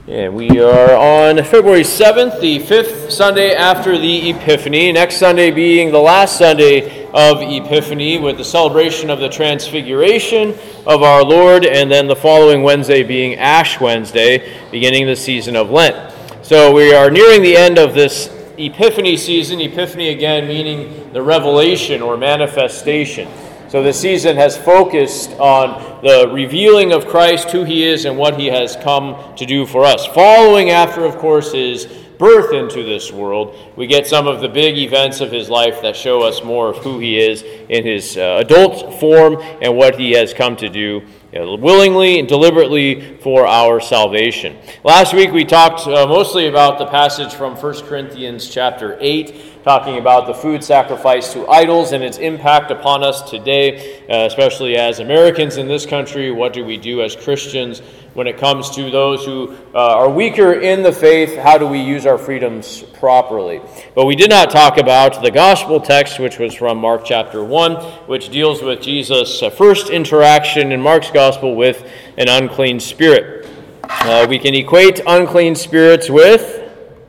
And we are on February 7th, the fifth Sunday after the Epiphany. Next Sunday being the last Sunday of Epiphany with the celebration of the Transfiguration of our Lord, and then the following Wednesday being Ash Wednesday, beginning the season of Lent. So we are nearing the end of this Epiphany season. Epiphany again meaning the revelation or manifestation. So the season has focused on the revealing of Christ, who he is, and what he has come to do for us. Following after, of course, his birth into this world, we get some of the big events of his life that show us more of who he is in his adult form and what he has come to do willingly and deliberately for our salvation. Last week we talked mostly about the passage from 1 Corinthians chapter 8, talking about the food sacrifice to idols and its impact upon us today, especially as Americans in this country. What do we do as Christians when it comes to those who are weaker in the faith? How do we use our freedoms properly? But we did not talk about the gospel text, which was from Mark chapter 1, which deals with Jesus' first interaction in Mark's gospel with an unclean spirit. We can equate unclean spirits with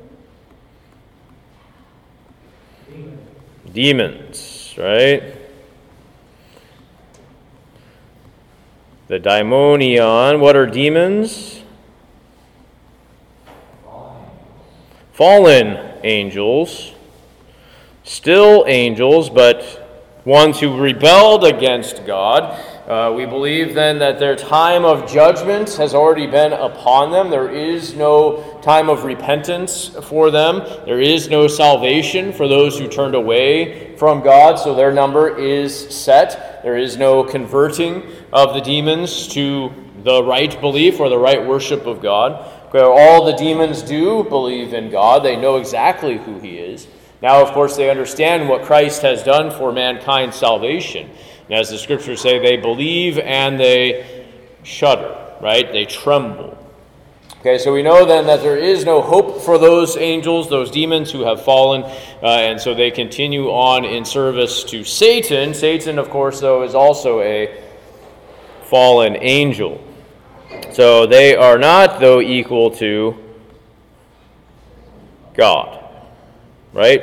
demons, right? The daimonion. What are demons? Fallen angels. Still angels, but ones who rebelled against God. We believe then that their time of judgment has already been upon them. There is no time of repentance for them. There is no salvation for those who turned away from God, so their number is set. There is no converting of the demons to the right belief or the right worship of God. All the demons do believe in God. They know exactly who he is. Now, of course, they understand what Christ has done for mankind's salvation. And as the scriptures say, they believe and they shudder, right? They tremble. Okay, so we know then that there is no hope for those angels, those demons who have fallen, and so they continue on in service to Satan. Satan, of course, though, is also a fallen angel. So they are not, though, equal to God, right?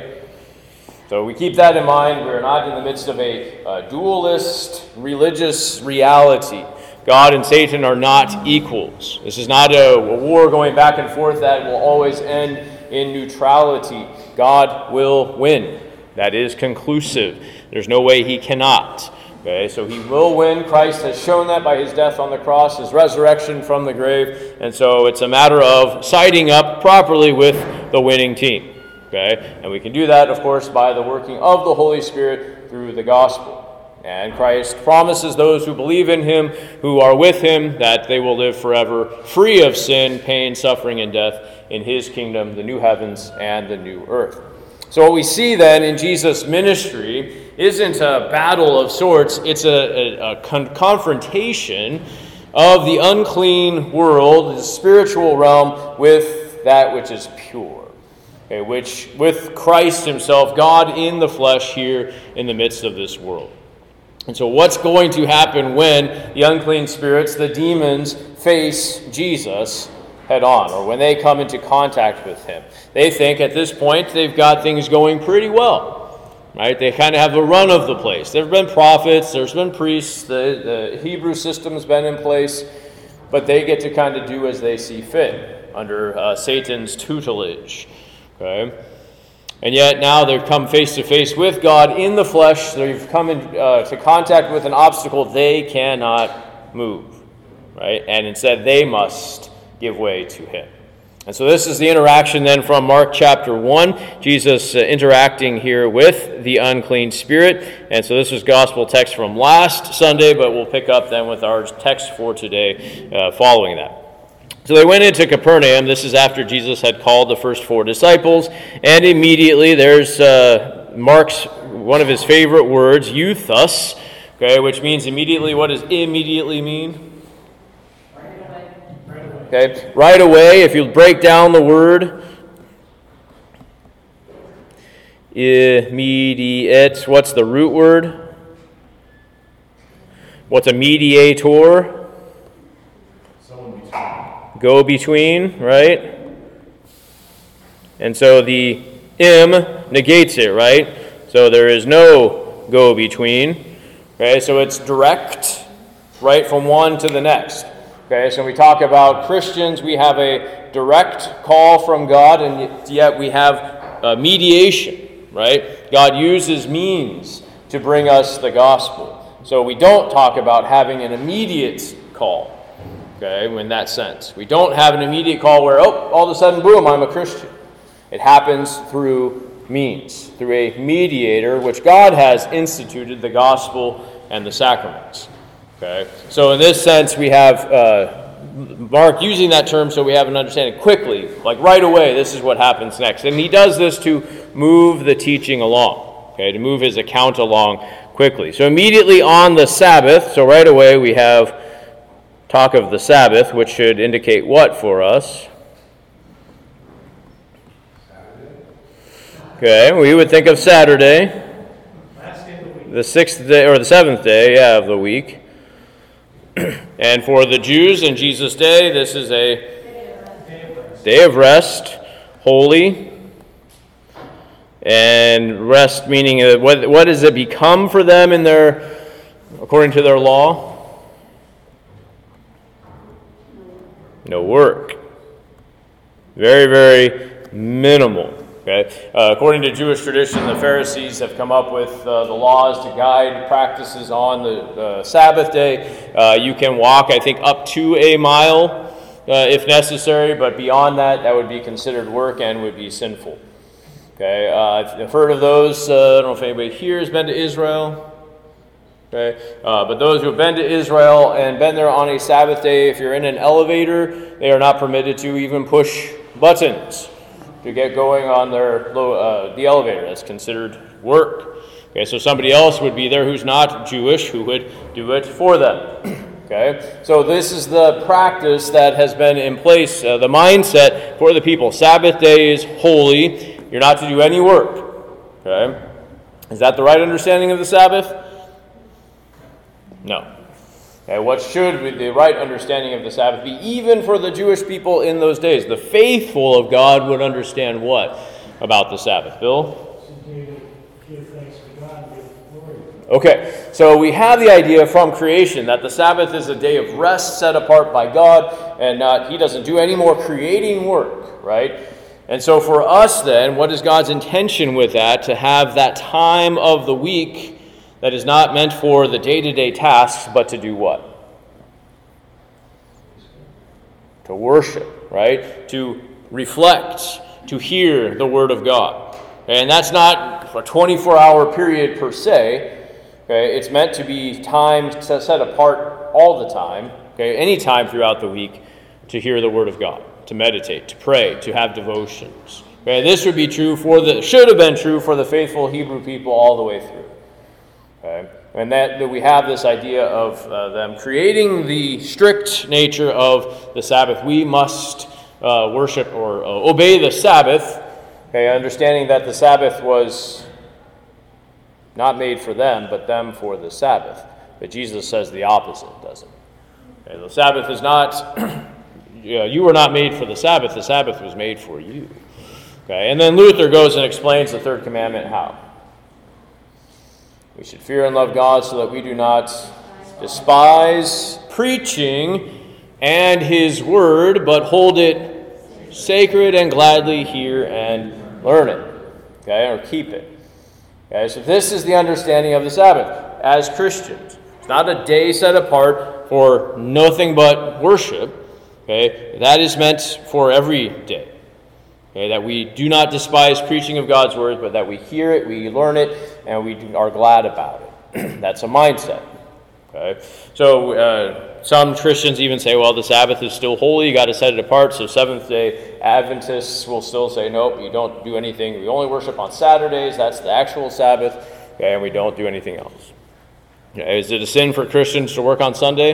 So we keep that in mind. We're not in the midst of a dualist religious reality. God and Satan are not equals. This is not a war going back and forth that will always end in neutrality. God will win. That is conclusive. There's no way he cannot. Okay, so he will win. Christ has shown that by his death on the cross, his resurrection from the grave. And so it's a matter of siding up properly with the winning team. Okay, and we can do that, of course, by the working of the Holy Spirit through the gospel. And Christ promises those who believe in him, who are with him, that they will live forever free of sin, pain, suffering, and death in his kingdom, the new heavens and the new earth. So what we see then in Jesus' ministry isn't a battle of sorts. It's a confrontation of the unclean world, the spiritual realm, with that which is pure. Okay, which with Christ himself, God in the flesh here in the midst of this world. And so what's going to happen when the unclean spirits, the demons, face Jesus head on, or when they come into contact with him? They think at this point they've got things going pretty well, right? They kind of have the run of the place. There have been prophets, there's been priests, the Hebrew system's been in place, but they get to kind of do as they see fit under Satan's tutelage. Okay, and yet now they've come face to face with God in the flesh. They've come into contact with an obstacle they cannot move, right? And instead they must give way to him. And so this is the interaction then from Mark chapter 1, Jesus interacting here with the unclean spirit. And so this was gospel text from last Sunday, but we'll pick up then with our text for today following that. So they went into Capernaum. This is after Jesus had called the first 4 disciples. And immediately there's Mark's, one of his favorite words, euthus, okay, which means immediately. What does immediately mean? Okay, right away. If you break down the word, immediate, what's the root word? What's a mediator? Someone Go between, right? And so the negates it, right? So there is no go between. Okay, so it's direct, right, from one to the next. Okay, so when we talk about Christians, we have a direct call from God, and yet we have mediation, right? God uses means to bring us the gospel. So we don't talk about having an immediate call, okay, in that sense. We don't have an immediate call where, all of a sudden, boom, I'm a Christian. It happens through means, through a mediator, which God has instituted, the gospel and the sacraments. Okay, so in this sense, we have Mark using that term so we have an understanding quickly, like right away, this is what happens next. And he does this to move the teaching along, okay, to move his account along quickly. So immediately on the Sabbath, so right away we have talk of the Sabbath, which should indicate what for us? Okay, we would think of Saturday, the 6th day, or the 7th day, of the week. And for the Jews in Jesus' day, this is a day of rest, holy. And rest meaning, what does it become for them according to their law? No work. Very, very minimal. Okay. According to Jewish tradition, the Pharisees have come up with the laws to guide practices on the Sabbath day. You can walk, I think, up to a mile if necessary, but beyond that, that would be considered work and would be sinful. Okay. I've heard of those. I don't know if anybody here has been to Israel. Okay. But those who have been to Israel and been there on a Sabbath day, if you're in an elevator, they are not permitted to even push buttons to get going on the elevator. That's considered work. Okay, so somebody else would be there who's not Jewish who would do it for them. Okay, so this is the practice that has been in place, the mindset for the people. Sabbath day is holy. You're not to do any work. Okay, is that the right understanding of the Sabbath? No. Okay, what should be the right understanding of the Sabbath be, even for the Jewish people in those days? The faithful of God would understand what about the Sabbath? Bill? Give thanks to God and give glory. Okay, so we have the idea from creation that the Sabbath is a day of rest set apart by God, and He doesn't do any more creating work, right? And so for us then, what is God's intention with that? To have that time of the week that is not meant for the day-to-day tasks, but to do what? To worship, right? To reflect, to hear the Word of God. And that's not a 24-hour period per se. Okay? It's meant to be time set apart all the time, okay? Any time throughout the week, to hear the Word of God, to meditate, to pray, to have devotions. Okay? This would be true should have been true for the faithful Hebrew people all the way through. Okay. And that we have this idea of them creating the strict nature of the Sabbath. We must worship or obey the Sabbath, okay, understanding that the Sabbath was not made for them, but them for the Sabbath. But Jesus says the opposite, doesn't he? Okay, the Sabbath is not, you were not made for the Sabbath was made for you. Okay, and then Luther goes and explains the third commandment how. We should fear and love God so that we do not despise preaching and His word, but hold it sacred and gladly hear and learn it, okay, or keep it. Okay, so this is the understanding of the Sabbath as Christians. It's not a day set apart for nothing but worship. Okay, that is meant for every day. Okay, that we do not despise preaching of God's word, but that we hear it, we learn it, and we are glad about it. That's a mindset. Okay, so some Christians even say, well, the Sabbath is still holy, you got to set it apart. So Seventh-day Adventists will still say, nope, you don't do anything. We only worship on Saturdays. That's the actual Sabbath, okay, and we don't do anything else. Okay, is it a sin for Christians to work on Sunday?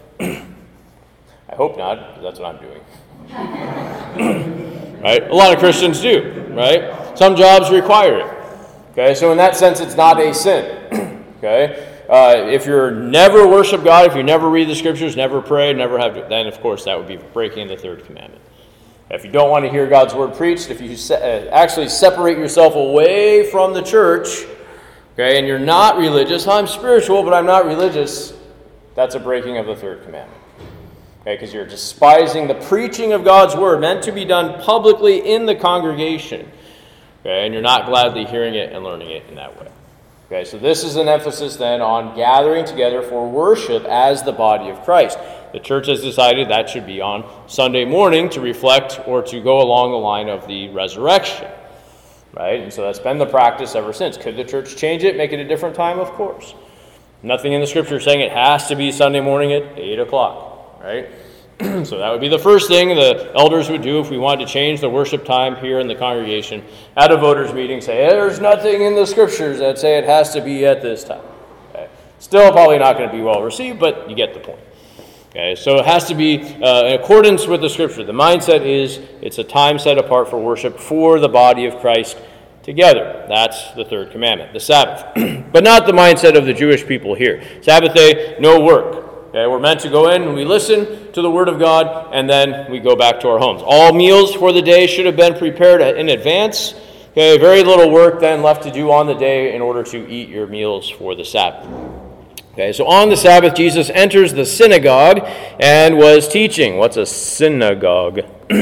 I hope not, because that's what I'm doing. Right? A lot of Christians do, right? Some jobs require it. Okay, so in that sense, it's not a sin. Okay, If you're never worship God, if you never read the scriptures, never pray, never have, then of course that would be breaking the third commandment. If you don't want to hear God's word preached, if you actually separate yourself away from the church, okay, and you're not religious, I'm spiritual, but I'm not religious, that's a breaking of the third commandment. Okay, because you're despising the preaching of God's word, meant to be done publicly in the congregation. Okay, and you're not gladly hearing it and learning it in that way. Okay, so this is an emphasis then on gathering together for worship as the body of Christ. The church has decided that should be on Sunday morning to reflect or to go along the line of the resurrection. Right? And so that's been the practice ever since. Could the church change it, make it a different time? Of course. Nothing in the scripture saying it has to be Sunday morning at 8 o'clock. Right? So that would be the first thing the elders would do if we wanted to change the worship time here in the congregation. At a voters meeting, say, hey, there's nothing in the scriptures that say it has to be at this time. Okay? Still probably not going to be well received, but you get the point. Okay, so it has to be in accordance with the scripture. The mindset is it's a time set apart for worship for the body of Christ together. That's the third commandment, the Sabbath. But not the mindset of the Jewish people here. Sabbath day, no work. Okay, we're meant to go in and we listen to the word of God, and then we go back to our homes. All meals for the day should have been prepared in advance. Okay, very little work then left to do on the day in order to eat your meals for the Sabbath. Okay, so on the Sabbath, Jesus enters the synagogue and was teaching. What's a synagogue?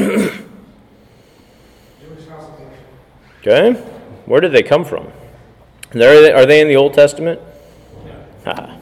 Okay, where did they come from? Are they in the Old Testament? No.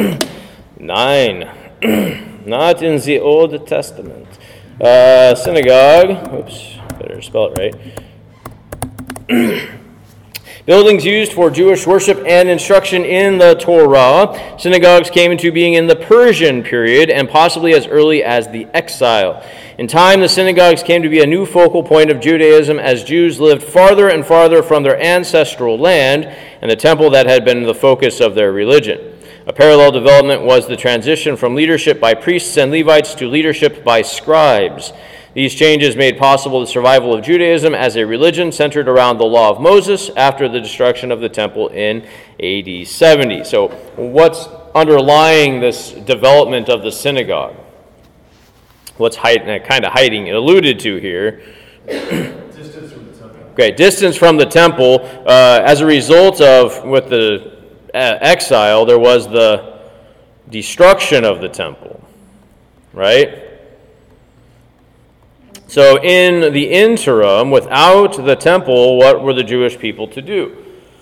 9. Not in the Old Testament. Synagogue. Oops, better spell it right. Buildings used for Jewish worship and instruction in the Torah. Synagogues came into being in the Persian period and possibly as early as the exile. In time, the synagogues came to be a new focal point of Judaism as Jews lived farther and farther from their ancestral land and the temple that had been the focus of their religion. A parallel development was the transition from leadership by priests and Levites to leadership by scribes. These changes made possible the survival of Judaism as a religion centered around the law of Moses after the destruction of the temple in AD 70. So what's underlying this development of the synagogue? What's kind of hiding, alluded to here? Distance from the temple. Okay, distance from the temple. As a result of, with the exile, there was the destruction of the temple, right? So in the interim, without the temple, what were the Jewish people to do?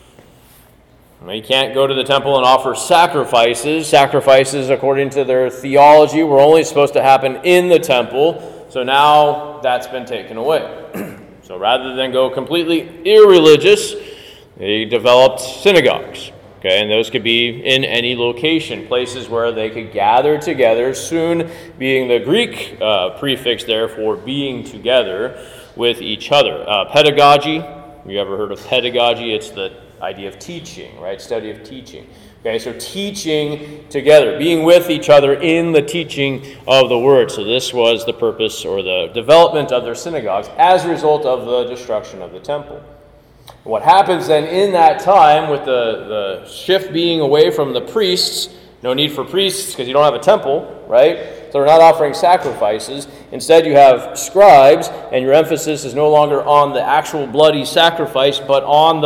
You can't go to the temple and offer sacrifices. Sacrifices, according to their theology, were only supposed to happen in the temple. So now that's been taken away. So rather than go completely irreligious, they developed synagogues. Okay, and those could be in any location, places where they could gather together, soon being the Greek prefix there for being together with each other. Pedagogy, have you ever heard of pedagogy? It's the idea of teaching, right? Study of teaching. Okay, so teaching together, being with each other in the teaching of the word. So this was the purpose or the development of their synagogues as a result of the destruction of the temple. What happens then in that time with the shift being away from the priests, no need for priests because you don't have a temple, right? So they're not offering sacrifices. Instead you have scribes, and your emphasis is no longer on the actual bloody sacrifice, but on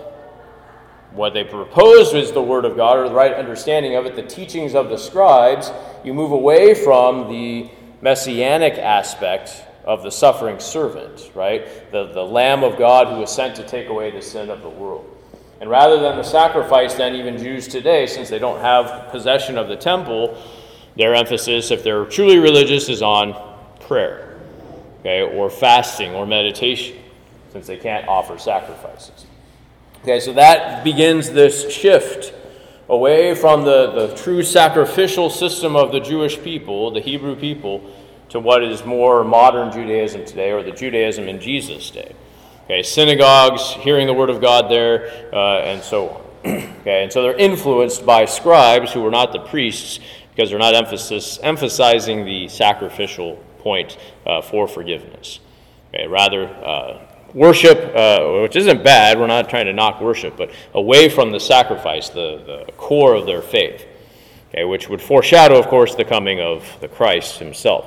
what they proposed is the Word of God, or the right understanding of it, the teachings of the scribes. You move away from the messianic aspect of the suffering servant, right? The Lamb of God who was sent to take away the sin of the world. And rather than the sacrifice, then even Jews today, since they don't have possession of the temple, their emphasis, if they're truly religious, is on prayer, okay, or fasting or meditation, since they can't offer sacrifices. Okay, so that begins this shift away from the true sacrificial system of the Jewish people, the Hebrew people, to what is more modern Judaism today, or the Judaism in Jesus' day. Okay, synagogues, hearing the word of God there, and so on. Okay, and so they're influenced by scribes who were not the priests, because they're not emphasizing the sacrificial point for forgiveness. Okay, rather worship, which isn't bad, we're not trying to knock worship, but away from the sacrifice, the core of their faith, okay, which would foreshadow, of course, the coming of the Christ himself.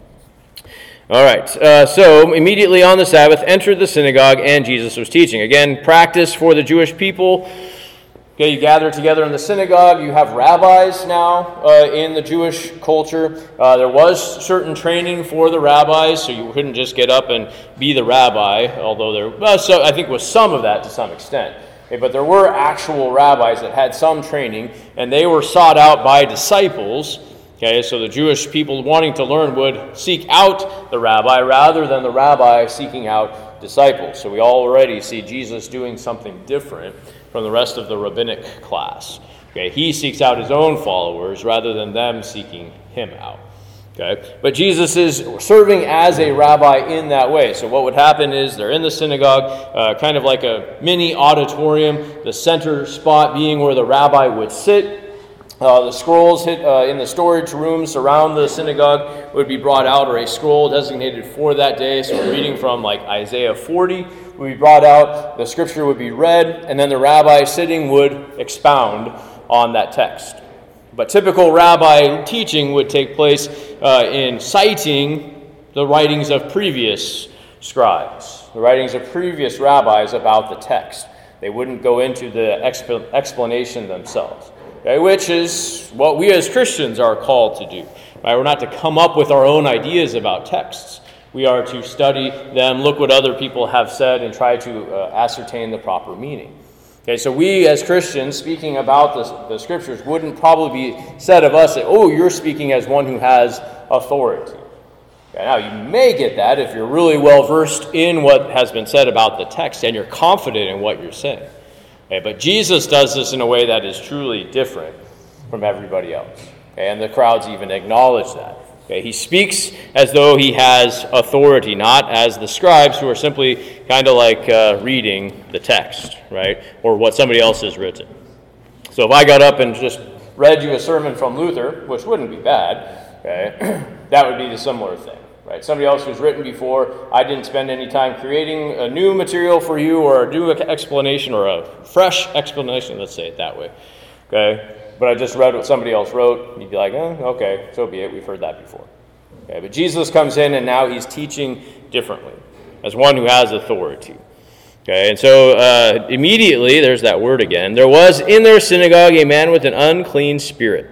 All right, so immediately on the Sabbath, entered the synagogue, and Jesus was teaching. Again, practice for the Jewish people. Okay, you gather together in the synagogue. You have rabbis now in the Jewish culture. There was certain training for the rabbis, so you couldn't just get up and be the rabbi, although I think was some of that to some extent. Okay, but there were actual rabbis that had some training, and they were sought out by disciples. Okay, so the Jewish people wanting to learn would seek out the rabbi rather than the rabbi seeking out disciples. So we already see Jesus doing something different from the rest of the rabbinic class. Okay, he seeks out his own followers rather than them seeking him out. Okay, but Jesus is serving as a rabbi in that way. So what would happen is they're in the synagogue, kind of like a mini auditorium, the center spot being where the rabbi would sit. The scrolls in the storage rooms around the synagogue would be brought out, or a scroll designated for that day. So we're reading from like Isaiah 40 would be brought out, the scripture would be read, and then the rabbi sitting would expound on that text. But typical rabbi teaching would take place in citing the writings of previous scribes, the writings of previous rabbis about the text. They wouldn't go into the explanation themselves. Okay, which is what we as Christians are called to do. Right? We're not to come up with our own ideas about texts. We are to study them, look what other people have said, and try to ascertain the proper meaning. Okay, so we as Christians, speaking about the scriptures, wouldn't probably be said of us that, oh, you're speaking as one who has authority. Okay, now, you may get that if you're really well versed in what has been said about the text and you're confident in what you're saying. Okay, but Jesus does this in a way that is truly different from everybody else. Okay, and the crowds even acknowledge that. Okay, he speaks as though he has authority, not as the scribes who are simply kind of like reading the text, right, or what somebody else has written. So if I got up and just read you a sermon from Luther, which wouldn't be bad, okay, that would be the similar thing. Right? Somebody else who's written before, I didn't spend any time creating a new material for you or a new explanation or a fresh explanation, let's say it that way. Okay? But I just read what somebody else wrote. You'd be like, okay, so be it. We've heard that before. Okay? But Jesus comes in and now he's teaching differently as one who has authority. Okay? And so immediately, there's that word again, there was in their synagogue a man with an unclean spirit.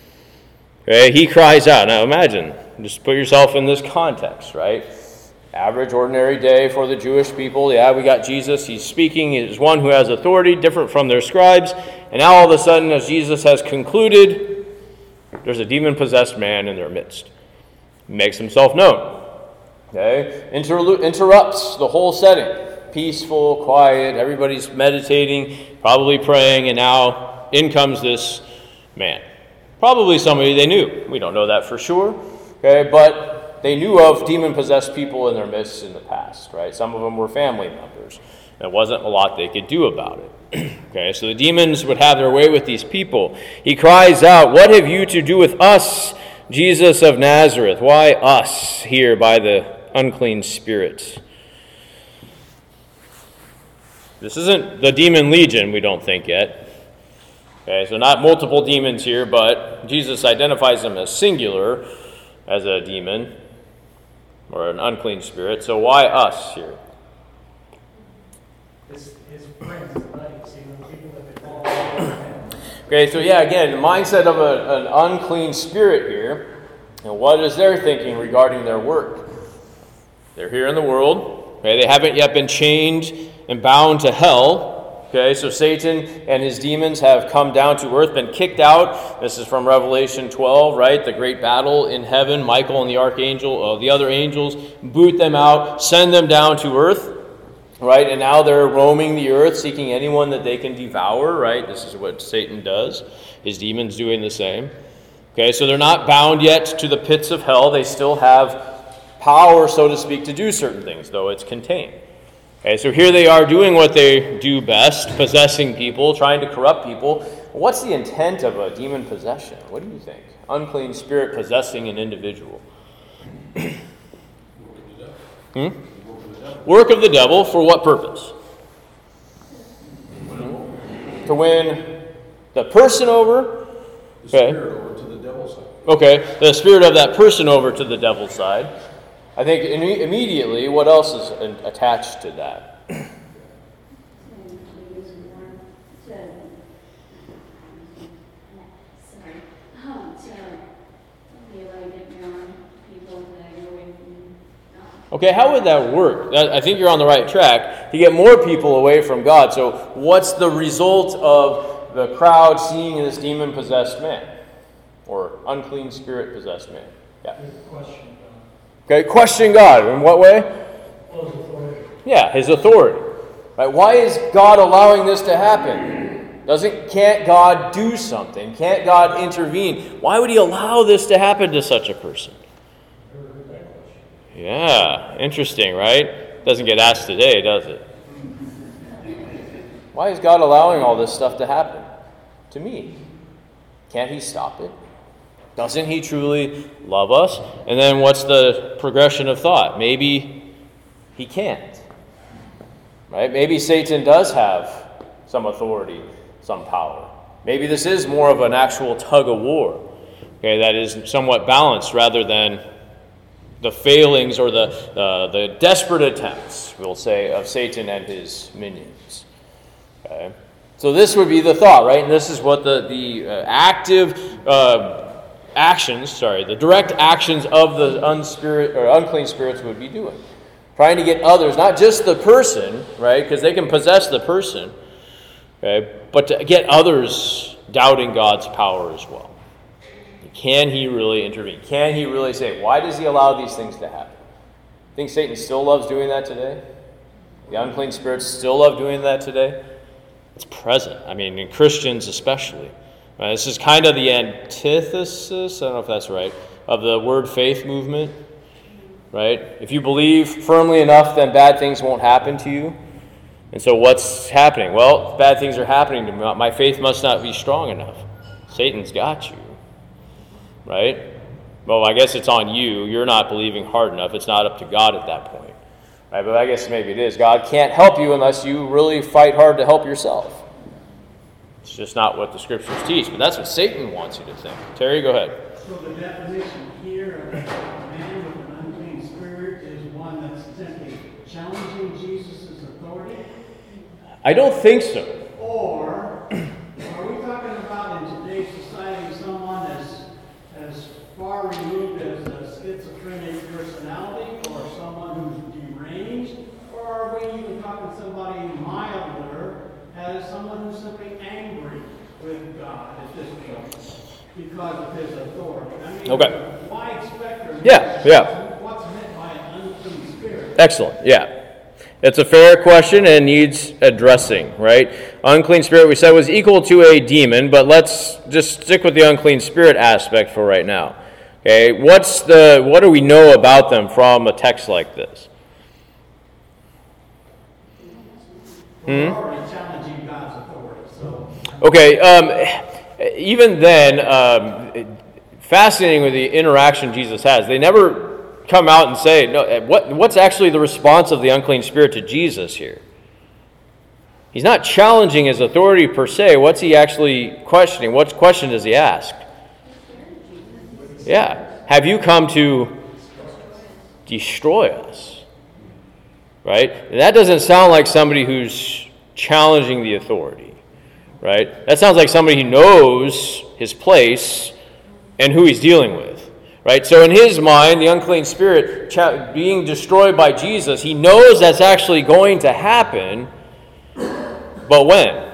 Okay? He cries out. Now imagine. Just put yourself in this context, right? Average, ordinary day for the Jewish people. Yeah, we got Jesus. He's speaking. He's one who has authority, different from their scribes. And now all of a sudden, as Jesus has concluded, there's a demon-possessed man in their midst. He makes himself known. Okay? Interrupts the whole setting. Peaceful, quiet, everybody's meditating, probably praying, and now in comes this man. Probably somebody they knew. We don't know that for sure. Okay, but they knew of demon-possessed people in their midst in the past, right? Some of them were family members. There wasn't a lot they could do about it. Okay, so the demons would have their way with these people. He cries out, "What have you to do with us, Jesus of Nazareth? Why us here by the unclean spirit?" This isn't the demon legion, we don't think yet. Okay, so not multiple demons here, but Jesus identifies them as singular, as a demon or an unclean spirit. So why us here? His friends, buddies, people that they follow. Okay, so yeah, again, the mindset of an unclean spirit here. And what is their thinking regarding their work? They're here in the world. Okay, they haven't yet been chained and bound to hell. Okay, so Satan and his demons have come down to earth, been kicked out. This is from Revelation 12, right? The great battle in heaven. Michael and the archangel, the other angels, boot them out, send them down to earth, right? And now they're roaming the earth, seeking anyone that they can devour, right? This is what Satan does. His demons doing the same. Okay, so they're not bound yet to the pits of hell. They still have power, so to speak, to do certain things, though it's contained. Okay, so here they are doing what they do best, possessing people, trying to corrupt people. What's the intent of a demon possession? What do you think? Unclean spirit possessing an individual. work of the devil for what purpose? To win the person over. The spirit over to the devil's side. Okay, the spirit of that person over to the devil's side. I think immediately, what else is attached to that? Okay, how would that work? I think you're on the right track to get more people away from God. So what's the result of the crowd seeing this demon-possessed man? Or unclean spirit-possessed man? Yeah. Question God. Okay, question God. In what way? His authority. Yeah, his authority. Right? Why is God allowing this to happen? Can't God do something? Can't God intervene? Why would he allow this to happen to such a person? Yeah, interesting, right? Doesn't get asked today, does it? Why is God allowing all this stuff to happen to me? Can't he stop it? Doesn't he truly love us? And then what's the progression of thought? Maybe he can't. Right? Maybe Satan does have some authority, some power. Maybe this is more of an actual tug of war, okay, that is somewhat balanced rather than the failings or the desperate attempts, we'll say, of Satan and his minions. Okay? So this would be the thought, right? And this is what the direct actions of the unclean spirits would be doing. Trying to get others, not just the person, right? Because they can possess the person, okay? But to get others doubting God's power as well. Can he really intervene? Can he really say, why does he allow these things to happen? Think Satan still loves doing that today? The unclean spirits still love doing that today? It's present. I mean, in Christians especially. This is kind of the antithesis, I don't know if that's right, of the word faith movement. Right? If you believe firmly enough, then bad things won't happen to you. And so what's happening? Well, bad things are happening to me. My faith must not be strong enough. Satan's got you. Right? Well, I guess it's on you. You're not believing hard enough. It's not up to God at that point. Right? But I guess maybe it is. God can't help you unless you really fight hard to help yourself. It's just not what the Scriptures teach. But that's what Satan wants you to think. Terry, go ahead. So the definition here of a man with an unclean spirit is one that's simply challenging Jesus' authority? I don't think so. Or are we talking about in today's society someone as far removed as a schizophrenic personality, or someone who's deranged? Or are we even talking somebody milder as someone who's simply angry with God at this point because of his authority? I mean, okay. Wide spectrum. Yeah. What's meant by an unclean spirit? Excellent, yeah. It's a fair question and needs addressing, right? Unclean spirit, we said, was equal to a demon, but let's just stick with the unclean spirit aspect for right now. Okay, what do we know about them from a text like this? We're already challenging God's authority, so. Okay, even then, fascinating with the interaction Jesus has. They never come out and say, no, what's actually the response of the unclean spirit to Jesus here? He's not challenging his authority per se. What's he actually questioning? What question does he ask? Yeah. Have you come to destroy us? Right? And that doesn't sound like somebody who's challenging the authority. Right? That sounds like somebody who knows his place and who he's dealing with. Right? So in his mind, the unclean spirit being destroyed by Jesus, he knows that's actually going to happen. But when?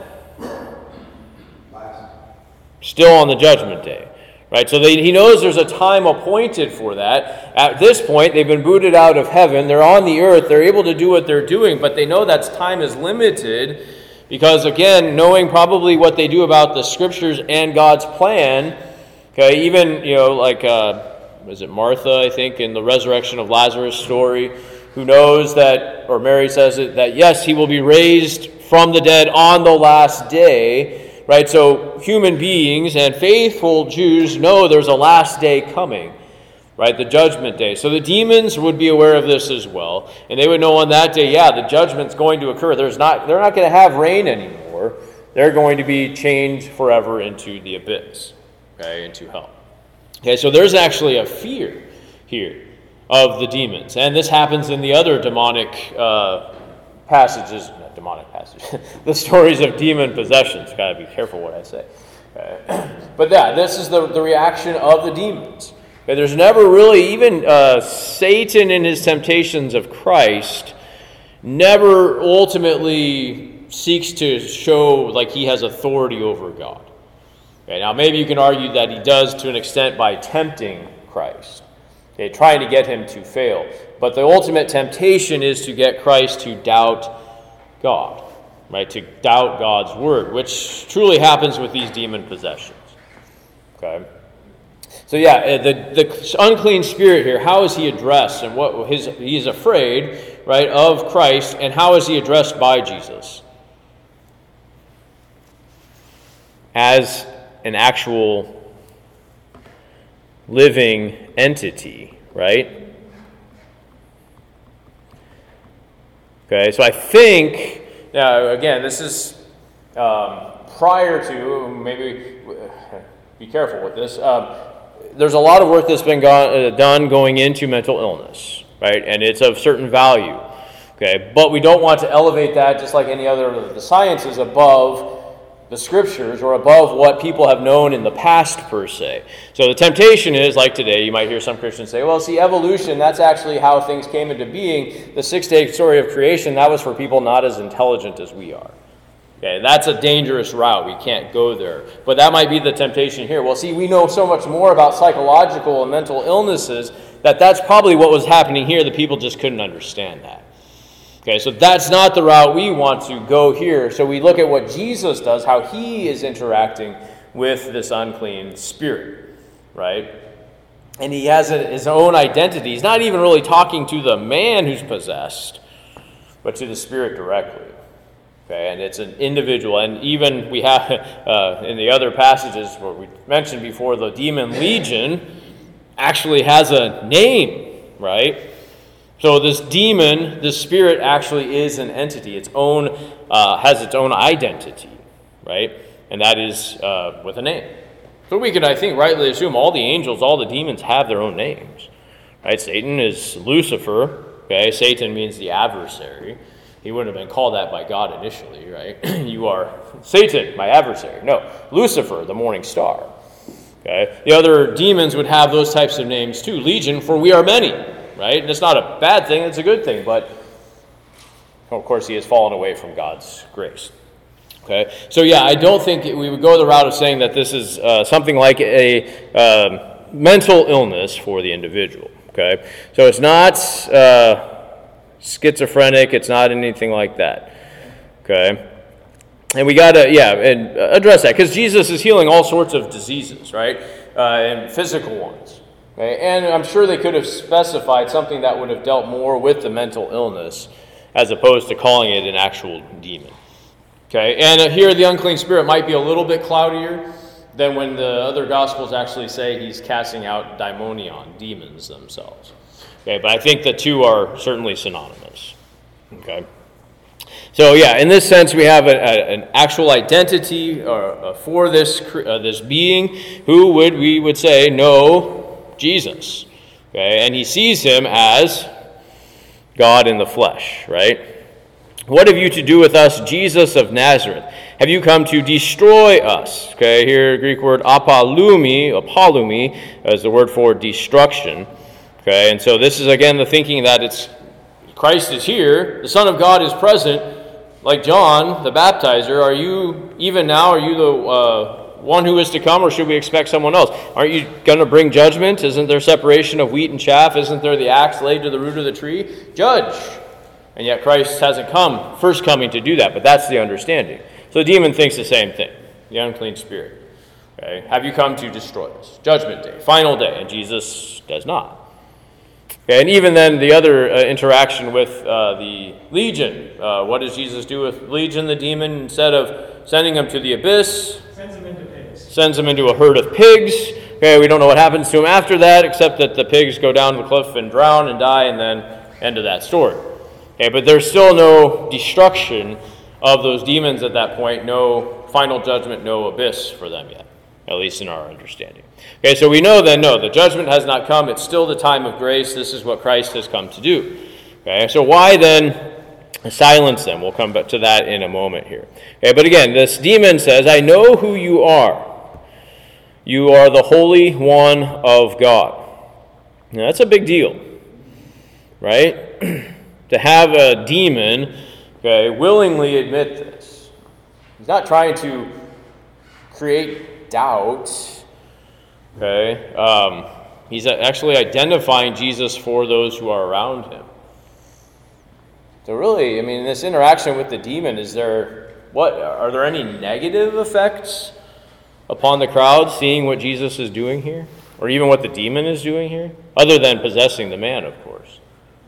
Still on the judgment day. Right? So he knows there's a time appointed for that. At this point, they've been booted out of heaven. They're on the earth. They're able to do what they're doing, but they know that time is limited because, again, knowing probably what they do about the Scriptures and God's plan, okay, even, was it Martha, I think, in the resurrection of Lazarus story, who knows that, or Mary says it, that yes, he will be raised from the dead on the last day, right? So human beings and faithful Jews know there's a last day coming. right? The judgment day. So the demons would be aware of this as well, and they would know on that day, yeah, the judgment's going to occur. They're not going to have reign anymore. They're going to be changed forever into the abyss, okay, into hell. Okay, so there's actually a fear here of the demons, and this happens in the other demonic passages, not demonic passages, the stories of demon possessions. Got to be careful what I say. Okay. But yeah, this is the reaction of the demons. Okay, there's never really, even Satan in his temptations of Christ, never ultimately seeks to show like he has authority over God. Okay, now maybe you can argue that he does to an extent by tempting Christ, okay, trying to get him to fail. But the ultimate temptation is to get Christ to doubt God, right? To doubt God's word, which truly happens with these demon possessions. Okay. So yeah, the unclean spirit here, how is he addressed, and what he is afraid, right, of Christ, and how is he addressed by Jesus? As an actual living entity, right? Okay, so I think, now again, this is prior to, maybe be careful with this, there's a lot of work that's been done going into mental illness, right? And it's of certain value, okay? But we don't want to elevate that, just like any other of the sciences, above the scriptures or above what people have known in the past, per se. So the temptation is, like today, you might hear some Christians say, well, see, evolution, that's actually how things came into being. The six-day story of creation, that was for people not as intelligent as we are. Okay, that's a dangerous route. We can't go there. But that might be the temptation here. Well, see, we know so much more about psychological and mental illnesses that that's probably what was happening here. The people just couldn't understand that. Okay, so that's not the route we want to go here. So we look at what Jesus does, how he is interacting with this unclean spirit, right? And he has his own identity. He's not even really talking to the man who's possessed, but to the spirit directly. Okay, and it's an individual. And even we have in the other passages where we mentioned before, the demon legion actually has a name, right? So this demon, this spirit, actually is an entity. Its own has its own identity, right? And that is with a name. So we can, I think, rightly assume all the angels, all the demons have their own names, right? Satan is Lucifer. Okay, Satan means the adversary. He wouldn't have been called that by God initially, right? You are Satan, my adversary. No, Lucifer, the morning star. Okay, the other demons would have those types of names too. Legion, for we are many. Right? And it's not a bad thing, it's a good thing, but of course he has fallen away from God's grace. Okay? So yeah, I don't think we would go the route of saying that this is something like a mental illness for the individual. Okay? So it's not schizophrenic, it's not anything like that. Okay? And we got to, address that, because Jesus is healing all sorts of diseases, right? And physical ones. Okay, and I'm sure they could have specified something that would have dealt more with the mental illness as opposed to calling it an actual demon. Okay, and here the unclean spirit might be a little bit cloudier than when the other Gospels actually say he's casting out daimonion, demons themselves. Okay, but I think the two are certainly synonymous. Okay. So yeah, in this sense, we have an actual identity for this being who we would say know Jesus, okay, and he sees him as God in the flesh, right? What have you to do with us, Jesus of Nazareth? Have you come to destroy us? Okay, here Greek word apolumi is the word for destruction. Okay, and so this is again the thinking that it's Christ is here, the Son of God is present, like John the baptizer. Are you the one who is to come, or should we expect someone else? Aren't you going to bring judgment? Isn't there separation of wheat and chaff? Isn't there the axe laid to the root of the tree? Judge. And yet Christ hasn't come, first coming to do that, but that's the understanding. So the demon thinks the same thing, the unclean spirit. Okay? Have you come to destroy us? Judgment day, final day, and Jesus does not. Okay, and even then, the other interaction with the legion. What does Jesus do with legion, the demon? Instead of sending him to the abyss, sends him into a herd of pigs. Okay, Okay, we don't know what happens to him after that, except that the pigs go down the cliff and drown and die, and then end of that story. Okay, but there's still no destruction of those demons at that point, no final judgment, no abyss for them yet, at least in our understanding. Okay, so we know then, no, the judgment has not come. It's still the time of grace. This is what Christ has come to do. Okay, so why then silence them? We'll come back to that in a moment here. Okay, but again, this demon says, I know who you are. You are the Holy One of God. Now, that's a big deal, right? To have a demon, okay, willingly admit this. He's not trying to create doubt. Okay, he's actually identifying Jesus for those who are around him. So really, I mean, this interaction with the demon, are there any negative effects upon the crowd seeing what Jesus is doing here? Or even what the demon is doing here? Other than possessing the man, of course.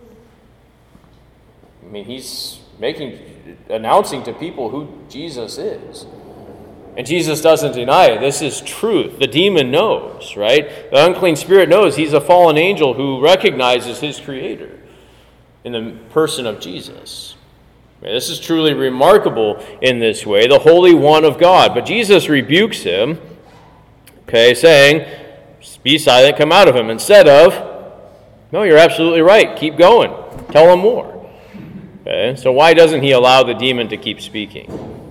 I mean, he's announcing to people who Jesus is. And Jesus doesn't deny it. This is truth. The demon knows, right? The unclean spirit knows he's a fallen angel who recognizes his creator in the person of Jesus. This is truly remarkable in this way, the Holy One of God. But Jesus rebukes him, okay, saying, be silent, come out of him, instead of, no, you're absolutely right, keep going, tell him more. Okay, so why doesn't he allow the demon to keep speaking?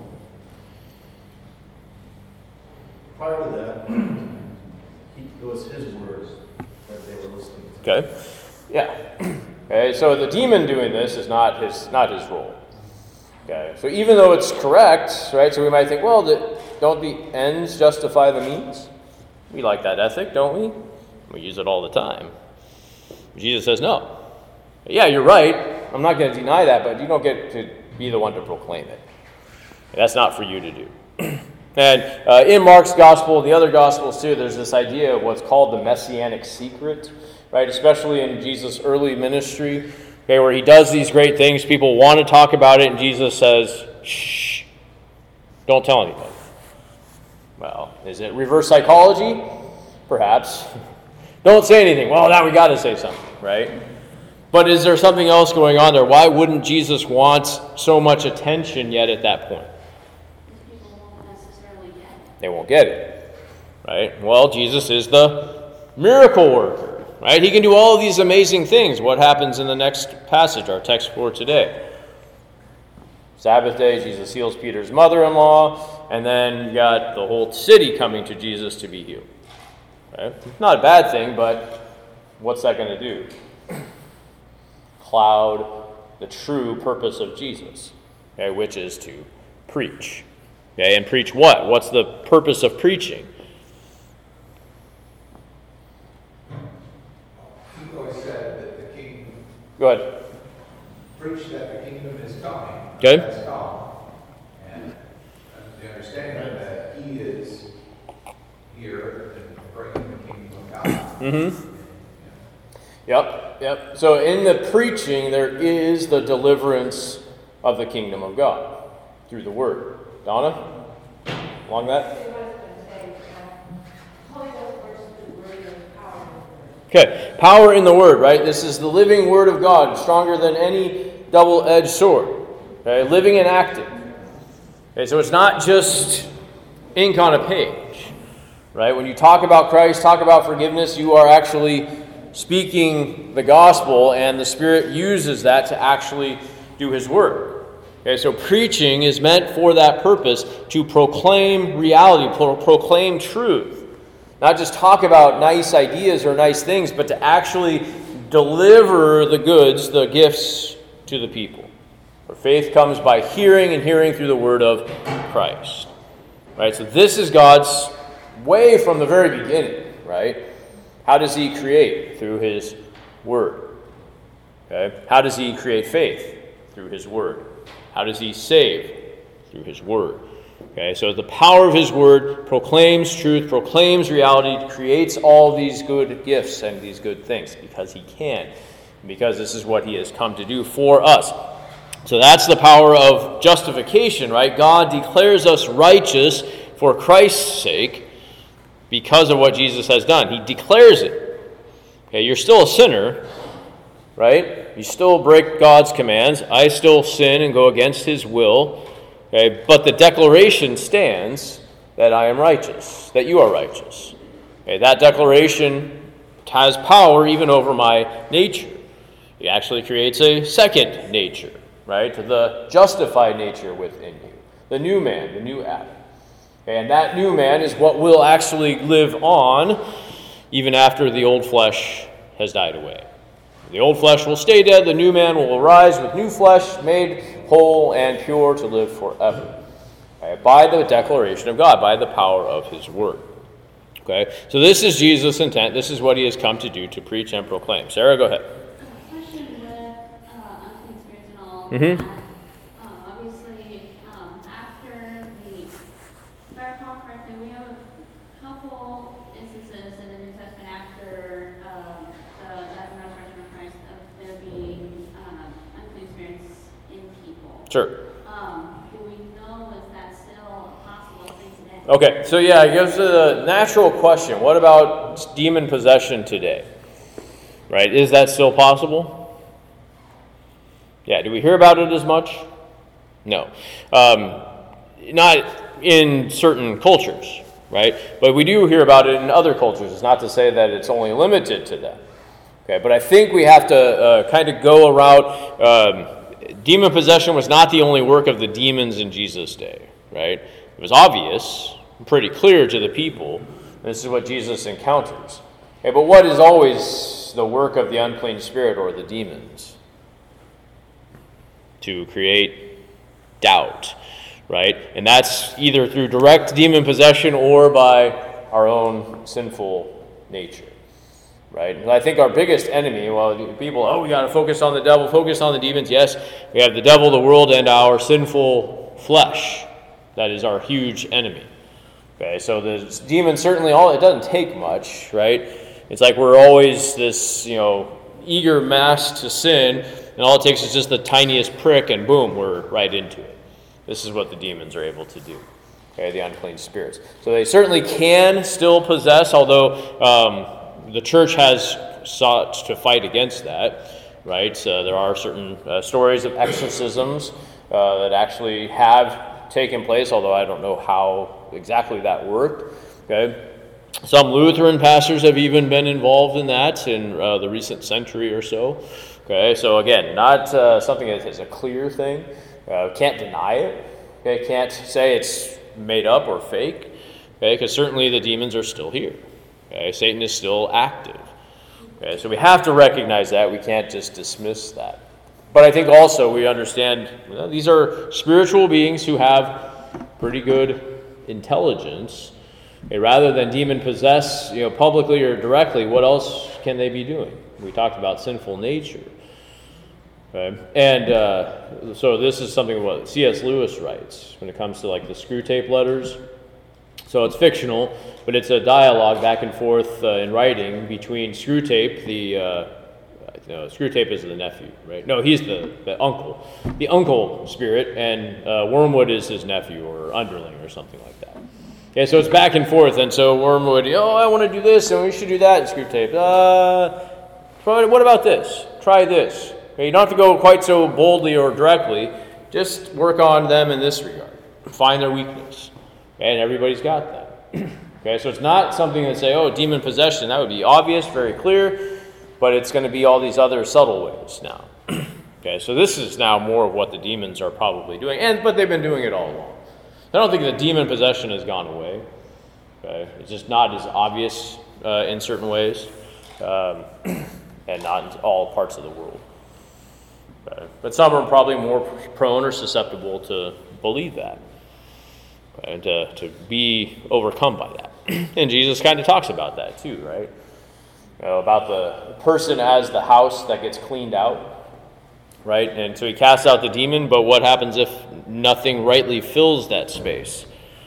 Prior to that, it was his words that they were listening to. Okay, yeah. Okay, so the demon doing this is not his role. Okay, so even though it's correct, right, so we might think, well, don't the ends justify the means? We like that ethic, don't we? We use it all the time. Jesus says no. Yeah, you're right. I'm not going to deny that, but you don't get to be the one to proclaim it. That's not for you to do. And in Mark's gospel, the other gospels too, there's this idea of what's called the messianic secret, right, especially in Jesus' early ministry. Okay, where he does these great things, people want to talk about it, and Jesus says, shh, don't tell anybody. Well, is it reverse psychology? Perhaps. Don't say anything. Well, now we got to say something, right? But is there something else going on there? Why wouldn't Jesus want so much attention yet at that point? People won't necessarily get it. They won't get it, right? Well, Jesus is the miracle worker. Right? He can do all of these amazing things. What happens in the next passage, our text for today? Sabbath day, Jesus heals Peter's mother-in-law, and then you got the whole city coming to Jesus to be healed. Right? Not a bad thing, but what's that going to do? Cloud the true purpose of Jesus, okay, which is to preach. Okay, and preach what? What's the purpose of preaching? Go ahead. Preach that the kingdom is coming. Okay. Has come. And the understanding that he is here and bringing the kingdom of God. Mm-hmm. Yep. So in the preaching, there is the deliverance of the kingdom of God through the word. Donna? Along that? Okay, power in the word, right? This is the living word of God, stronger than any double-edged sword. Okay, living and active. Okay, so it's not just ink on a page, right? When you talk about Christ, talk about forgiveness, you are actually speaking the gospel, and the Spirit uses that to actually do his work. Okay, so preaching is meant for that purpose, to proclaim reality, proclaim truth. Not just talk about nice ideas or nice things, but to actually deliver the goods, the gifts to the people. For faith comes by hearing, and hearing through the word of Christ. Right? So this is God's way from the very beginning, right? How does he create? Through his word. Okay? How does he create faith? Through his word. How does he save? Through his word. Okay, so the power of his word proclaims truth, proclaims reality, creates all these good gifts and these good things because he can, because this is what he has come to do for us. So that's the power of justification, right? God declares us righteous for Christ's sake, because of what Jesus has done. He declares it. Okay, you're still a sinner, right? You still break God's commands. I still sin and go against his will. Okay, but the declaration stands that I am righteous, that you are righteous. Okay, that declaration has power even over my nature. It actually creates a second nature, right? The justified nature within you. The new man, the new Adam. And that new man is what will actually live on even after the old flesh has died away. The old flesh will stay dead. The new man will arise with new flesh, made whole and pure to live forever. Okay? By the declaration of God, by the power of his word. Okay? So this is Jesus' intent. This is what he has come to do, to preach and proclaim. Sarah, go ahead. Question with unclean spirits and all. Mm-hmm. Obviously, after the, if I recall correctly, we have a couple instances in the New Testament after the death and resurrection of Christ of there being unclean spirits in people. Sure. Do we know if that's still a possible thing today? Okay, so yeah, it goes to the natural question. What about demon possession today? Right, is that still possible? Yeah, do we hear about it as much? No. Not in certain cultures, right? But we do hear about it in other cultures. It's not to say that it's only limited to them. Okay, but I think we have to kind of go around. Demon possession was not the only work of the demons in Jesus' day, right? It was obvious, pretty clear to the people. This is what Jesus encounters. Okay, but what is always the work of the unclean spirit or the demons? To create doubt, right? And that's either through direct demon possession or by our own sinful nature. Right? And I think our biggest enemy, well, people, we got to focus on the devil, focus on the demons. Yes, we have the devil, the world, and our sinful flesh. That is our huge enemy. Okay, so the demons certainly, it doesn't take much, right? It's like we're always this, eager mass to sin, and all it takes is just the tiniest prick, and boom, we're right into it. This is what the demons are able to do. Okay, the unclean spirits. So they certainly can still possess, although the church has sought to fight against that, right? There are certain stories of exorcisms that actually have taken place, although I don't know how exactly that worked. Okay, some Lutheran pastors have even been involved in that in the recent century or so. Okay, so again, not something that is a clear thing. Can't deny it. Okay, can't say it's made up or fake. Okay, because certainly the demons are still here. Okay, Satan is still active. Okay, so we have to recognize that. We can't just dismiss that. But I think also we understand these are spiritual beings who have pretty good intelligence. Okay, rather than demon possess, publicly or directly, what else can they be doing? We talked about sinful nature. Okay, and so this is something what C.S. Lewis writes when it comes to like the screw tape letters. So it's fictional, but it's a dialogue back and forth in writing between Screwtape, Screwtape is the nephew, right? No, he's the uncle spirit, and Wormwood is his nephew or underling or something like that. Okay, so it's back and forth, and so Wormwood, I want to do this, and we should do that, and Screwtape, what about this? Try this. Okay, you don't have to go quite so boldly or directly, just work on them in this regard. Find their weakness. And everybody's got that. Okay, so it's not something that say, demon possession. That would be obvious, very clear, but it's going to be all these other subtle ways now. Okay, so this is now more of what the demons are probably doing, but they've been doing it all along. I don't think the demon possession has gone away. Okay, it's just not as obvious in certain ways, and not in all parts of the world. Okay, but some are probably more prone or susceptible to believe that. And to be overcome by that. And Jesus kind of talks about that too, right? About the person as the house that gets cleaned out, right? And so he casts out the demon, but what happens if nothing rightly fills that space?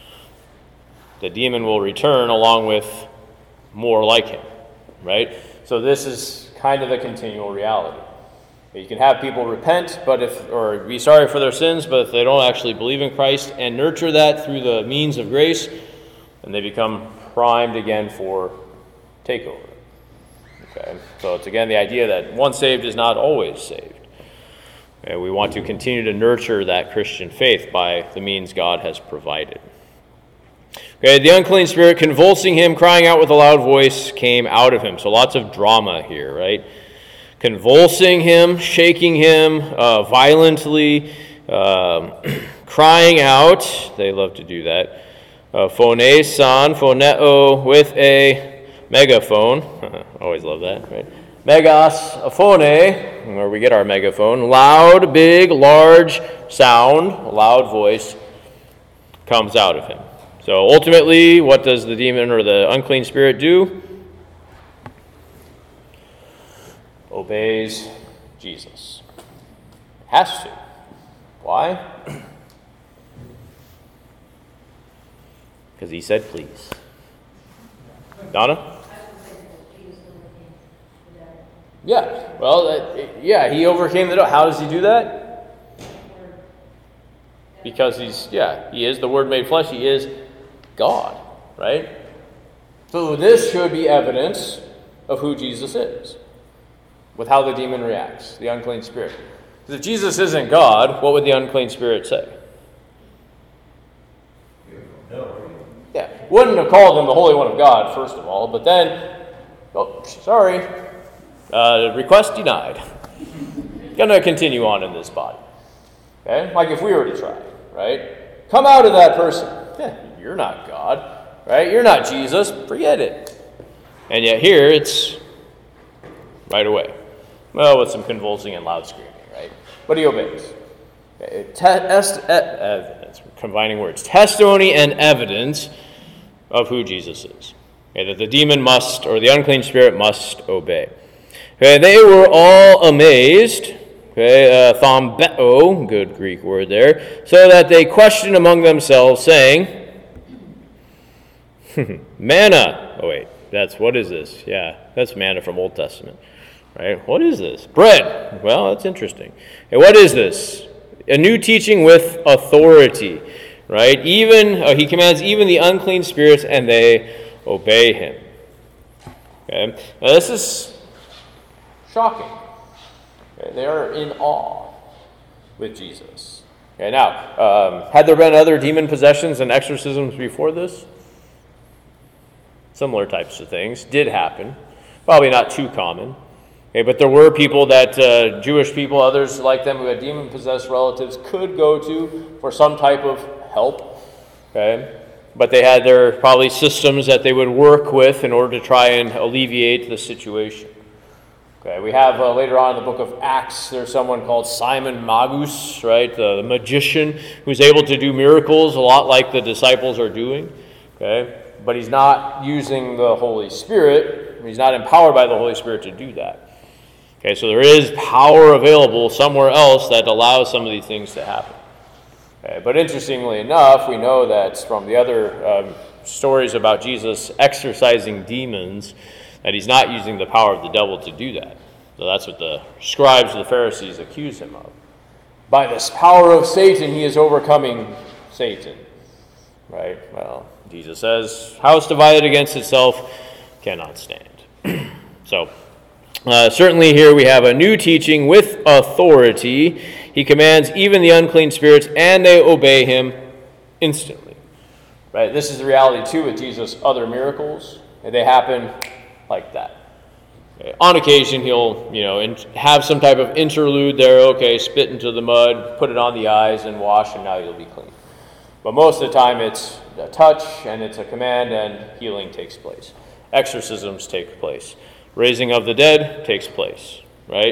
The demon will return along with more like him, right? So this is kind of the continual reality. You can have people repent, or be sorry for their sins, but if they don't actually believe in Christ and nurture that through the means of grace, then they become primed again for takeover. Okay, so it's again the idea that once saved is not always saved. Okay, we want to continue to nurture that Christian faith by the means God has provided. Okay, the unclean spirit, convulsing him, crying out with a loud voice, came out of him. So lots of drama here, right? Convulsing him, shaking him violently, crying out. They love to do that. Phoneson, phoneo, with a megaphone. Always love that, right? Megas, a phone, where we get our megaphone. Loud, big, large sound, a loud voice comes out of him. So ultimately, what does the demon or the unclean spirit do? Obeys Jesus. Has to. Why? Because he said, please. Donna? Yeah. Well, he overcame the devil. How does he do that? Because he is the Word made flesh. He is God, right? So this should be evidence of who Jesus is, with how the demon reacts, the unclean spirit. Because if Jesus isn't God, what would the unclean spirit say? Yeah, wouldn't have called him the Holy One of God, first of all, but then, sorry, request denied. Gonna continue on in this body. Okay, like if we were to try, right? Come out of that person. You're not God, right? You're not Jesus. Forget it. And yet here it's right away. Well, with some convulsing and loud screaming, right? But he obeys. Combining words. Testimony and evidence of who Jesus is. Okay, that the demon must, or the unclean spirit must obey. Okay, they were all amazed. Okay, thambeo, good Greek word there. So that they questioned among themselves, saying, manna. Oh wait, what is this? Yeah, that's manna from Old Testament. Right? What is this? Bread. Well, that's interesting. Hey, what is this? A new teaching with authority. Right? He commands even the unclean spirits, and they obey him. Okay? Now this is shocking. Okay? They are in awe with Jesus. Okay, now, had there been other demon possessions and exorcisms before this? Similar types of things did happen. Probably not too common. Okay, but there were people that Jewish people, others like them who had demon-possessed relatives could go to for some type of help. Okay, but they had their probably systems that they would work with in order to try and alleviate the situation. Okay, we have later on in the book of Acts, there's someone called Simon Magus, right, the magician, who's able to do miracles a lot like the disciples are doing. Okay, but he's not using the Holy Spirit. He's not empowered by the Holy Spirit to do that. Okay, so there is power available somewhere else that allows some of these things to happen. Okay, but interestingly enough, we know that from the other stories about Jesus exorcising demons, that he's not using the power of the devil to do that. So that's what the scribes and the Pharisees accuse him of. By this power of Satan, he is overcoming Satan. Right? Well, Jesus says, house divided against itself cannot stand. So, certainly here we have a new teaching with authority. He commands even the unclean spirits, and they obey him instantly. Right? This is the reality, too, with Jesus' other miracles. And they happen like that. Okay. On occasion, he'll, have some type of interlude there. Okay, spit into the mud, put it on the eyes, and wash, and now you'll be clean. But most of the time, it's a touch, and it's a command, and healing takes place. Exorcisms take place. Raising of the dead takes place, right?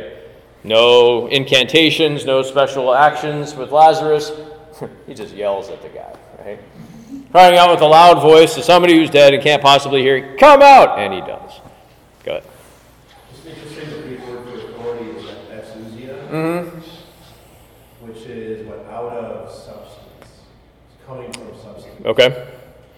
No incantations, no special actions with Lazarus. He just yells at the guy, right? Crying out with a loud voice to somebody who's dead and can't possibly hear, come out! And he does. Go ahead. It's interesting the Greek word for authority is exousia, which is what out of substance. It's coming from substance. Okay.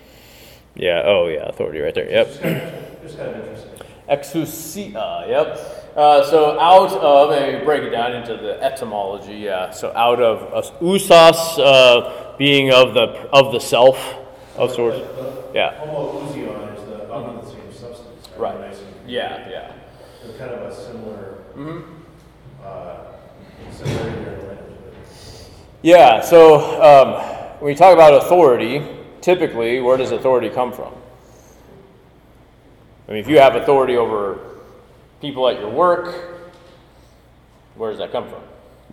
Yeah, authority right there, yep. Just kind of interesting. Exousia, yep. So out of, and break it down into the etymology, so out of, ousas being of the self, of sorts. Yeah. Homoousion coming from the same substance. Right. Nice and- Yeah. They're kind of a similar, Mm-hmm. similarity in their language. Yeah, so when you talk about authority, typically, where does authority come from? I mean, if you have authority over people at your work, where does that come from?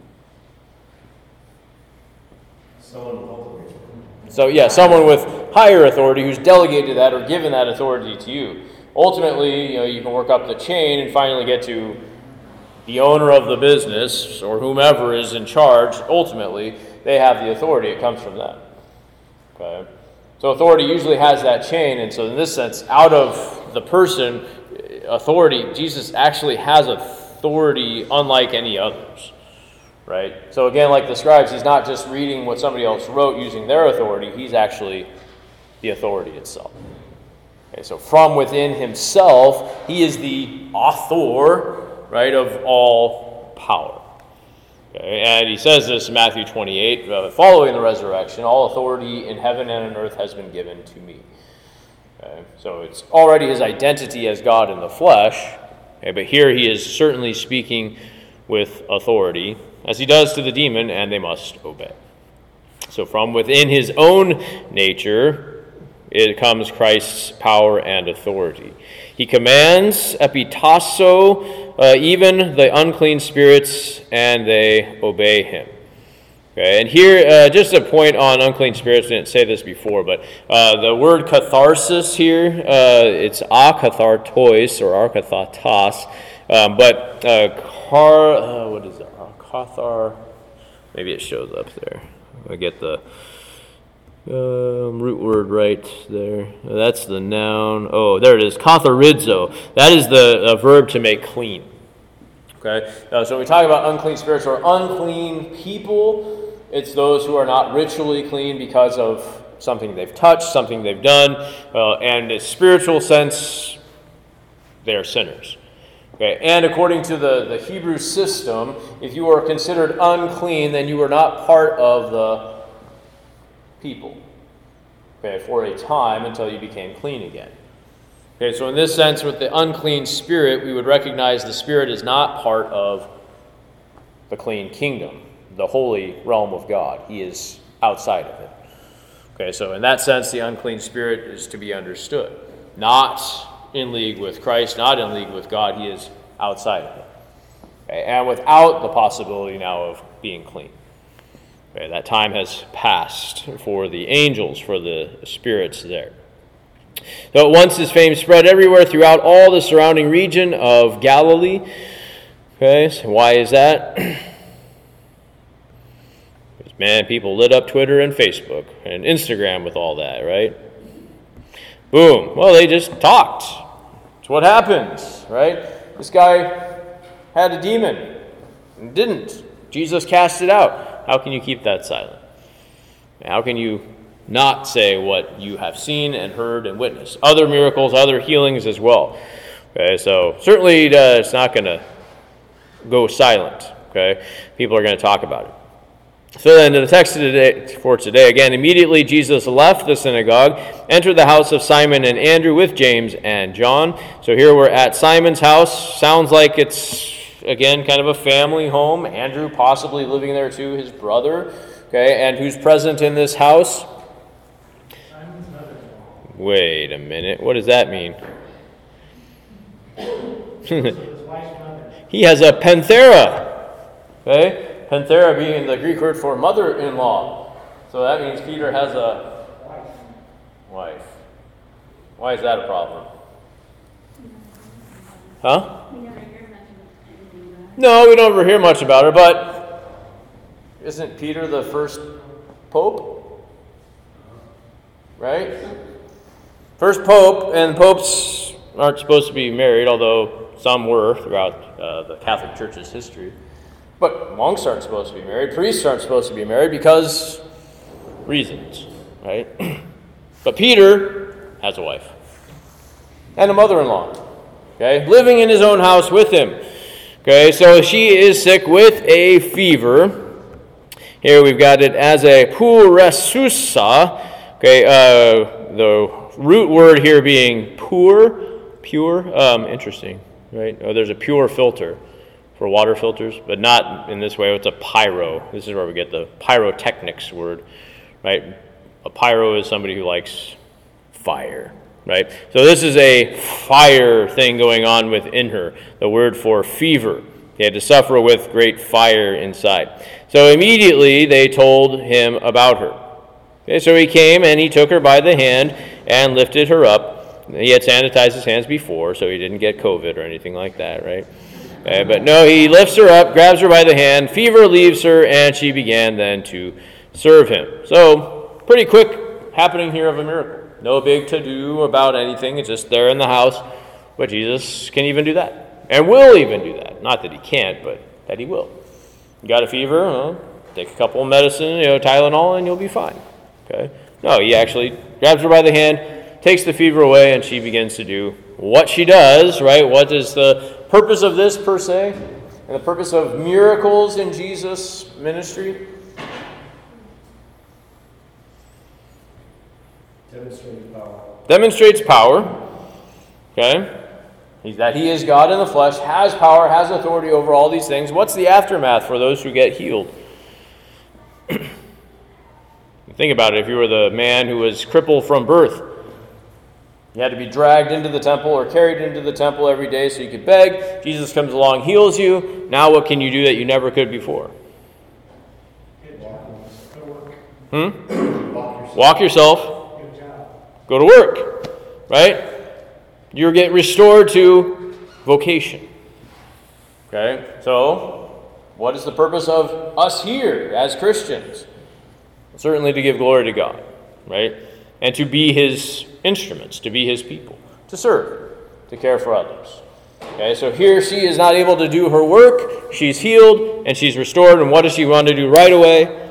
Someone cultivates it. So, yeah, someone with higher authority who's delegated that or given that authority to you. Ultimately, you can work up the chain and finally get to the owner of the business or whomever is in charge. Ultimately, they have the authority. It comes from them. Okay? So authority usually has that chain, and so in this sense, out of the person, authority, Jesus actually has authority unlike any others. Right? So again, like the scribes, he's not just reading what somebody else wrote using their authority, he's actually the authority itself. Okay, so from within himself, he is the author, right, of all power. Okay, and he says this in Matthew 28, following the resurrection, all authority in heaven and on earth has been given to me. Okay, so it's already his identity as God in the flesh, okay, but here he is certainly speaking with authority, as he does to the demon, and they must obey. So from within his own nature, it comes Christ's power and authority. He commands, epitasso, even the unclean spirits, and they obey him. Okay, and here, just a point on unclean spirits, I didn't say this before, but the word catharsis here, it's akathartois or arkathatos, but what is it? Cathar, maybe it shows up there. I get the root word right there. That's the noun. Oh, there it is. Katharizo. That is the verb to make clean. Okay? So when we talk about unclean spirits or unclean people, it's those who are not ritually clean because of something they've touched, something they've done, and in a spiritual sense, they are sinners. Okay, and according to the Hebrew system, if you are considered unclean, then you are not part of the people, okay, for a time until you became clean again. Okay, so in this sense, with the unclean spirit, we would recognize the spirit is not part of the clean kingdom, the holy realm of God. He is outside of it. Okay, so in that sense, the unclean spirit is to be understood. Not in league with Christ, not in league with God. He is outside of it. Okay, and without the possibility now of being clean. Okay, that time has passed for the angels, for the spirits there. Though once his fame spread everywhere throughout all the surrounding region of Galilee. Okay, so why is that? Because, man, people lit up Twitter and Facebook and Instagram with all that, right? Boom. Well, they just talked. It's what happens, right? This guy had a demon and didn't. Jesus cast it out. How can you keep that silent? How can you not say what you have seen and heard and witnessed? Other miracles, other healings as well. Okay, so certainly it's not going to go silent. Okay, people are going to talk about it. So then, the text for today, again, immediately Jesus left the synagogue, entered the house of Simon and Andrew with James and John. So here we're at Simon's house. Sounds like it's, again, kind of a family home. Andrew possibly living there too, his brother. Okay, and who's present in this house? Simon's mother. Wait a minute. What does that mean? His wife's mother. He has a panthera. Okay? Panthera being the Greek word for mother-in-law. So that means Peter has a wife. Why is that a problem? Huh? We never hear much of anything about it. No, we don't ever hear much about her, but isn't Peter the first pope? Right? First pope, and popes aren't supposed to be married, although some were throughout the Catholic Church's history. But monks aren't supposed to be married. Priests aren't supposed to be married because reasons, right? But Peter has a wife and a mother-in-law, okay, living in his own house with him. Okay, so she is sick with a fever. Here we've got it as a puresusa. Okay, the root word here being pure, interesting, right? Oh, there's a pure filter for water filters, but not in this way. It's a pyro. This is where we get the pyrotechnics word, right? A pyro is somebody who likes fire, right? So this is a fire thing going on within her, the word for fever. He had to suffer with great fire inside. So immediately they told him about her. Okay, so he came and he took her by the hand and lifted her up. He had sanitized his hands before, so he didn't get COVID or anything like that, right? But no, he lifts her up, grabs her by the hand, fever leaves her, and she began then to serve him. So, pretty quick happening here of a miracle. No big to-do about anything. It's just there in the house. But Jesus can even do that, and will even do that. Not that he can't, but that he will. You got a fever? Well, take a couple of medicine, Tylenol, and you'll be fine. Okay? No, he actually grabs her by the hand, takes the fever away, and she begins to do what she does, right? What is the purpose of this, per se? And the purpose of miracles in Jesus' ministry? Demonstrates power. Okay? That he is God in the flesh, has power, has authority over all these things. What's the aftermath for those who get healed? Think about it. If you were the man who was crippled from birth, you had to be dragged into the temple or carried into the temple every day so you could beg. Jesus comes along, heals you. Now what can you do that you never could before? Walk yourself. Go to work. Right? You get restored to vocation. Okay? So, what is the purpose of us here as Christians? Certainly to give glory to God. Right? And to be his instruments, to be his people, to serve, to care for others. Okay, so here she is not able to do her work. She's healed and she's restored. And what does she want to do right away?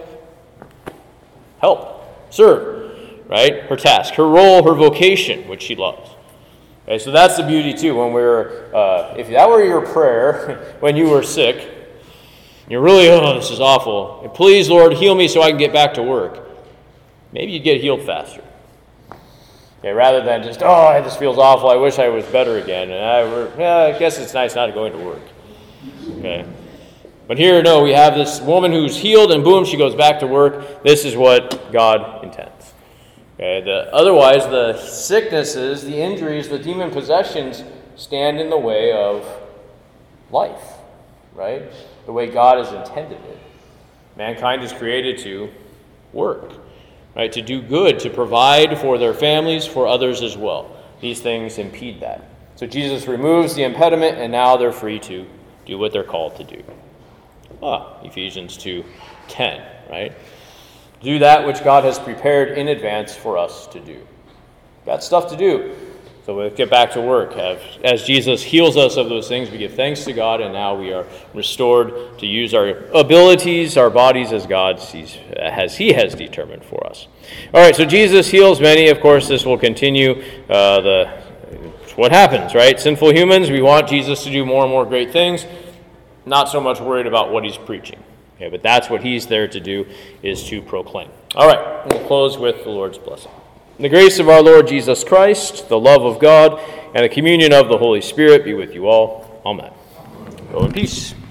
Help, serve, right? Her task, her role, her vocation, which she loves. Okay, so that's the beauty too. When if that were your prayer when you were sick, you're really, this is awful. And please, Lord, heal me so I can get back to work. Maybe you'd get healed faster. Okay, rather than just, this feels awful, I wish I was better again. And I guess it's nice not going to work. Okay. But here, no, we have this woman who's healed, and boom, she goes back to work. This is what God intends. Okay. Otherwise, the sicknesses, the injuries, the demon possessions stand in the way of life, right? The way God has intended it. Mankind is created to work. Right, to do good, to provide for their families, for others as well. These things impede that. So Jesus removes the impediment, and now they're free to do what they're called to do. Ephesians 2:10, right? Do that which God has prepared in advance for us to do. Got stuff to do. So we'll get back to work. As Jesus heals us of those things, we give thanks to God, and now we are restored to use our abilities, our bodies as God sees, as he has determined for us. All right, so Jesus heals many. Of course, this will continue. What happens, right? Sinful humans, we want Jesus to do more and more great things. Not so much worried about what he's preaching. Okay, but that's what he's there to do, is to proclaim. All right, we'll close with the Lord's blessing. The grace of our Lord Jesus Christ, the love of God, and the communion of the Holy Spirit be with you all. Amen. Go in peace.